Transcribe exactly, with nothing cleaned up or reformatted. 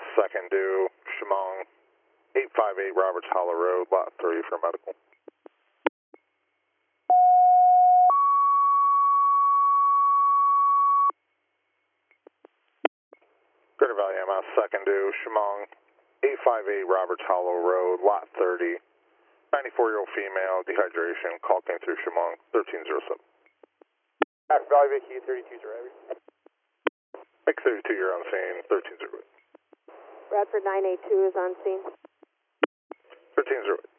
second due, Chemung, eight five eight Roberts Hollow Road, lot three for medical. Greater Valley M S, second due, Chemung, eight five eight Roberts Hollow Road, lot thirty, ninety-four-year-old female, dehydration, call came through Chemung, thirteen oh seven. Greater Valley Vic U thirty-two zero eight. Make thirty-two, you're on scene, thirteen oh eight. Bradford nine eight two is on scene. thirteen oh eight.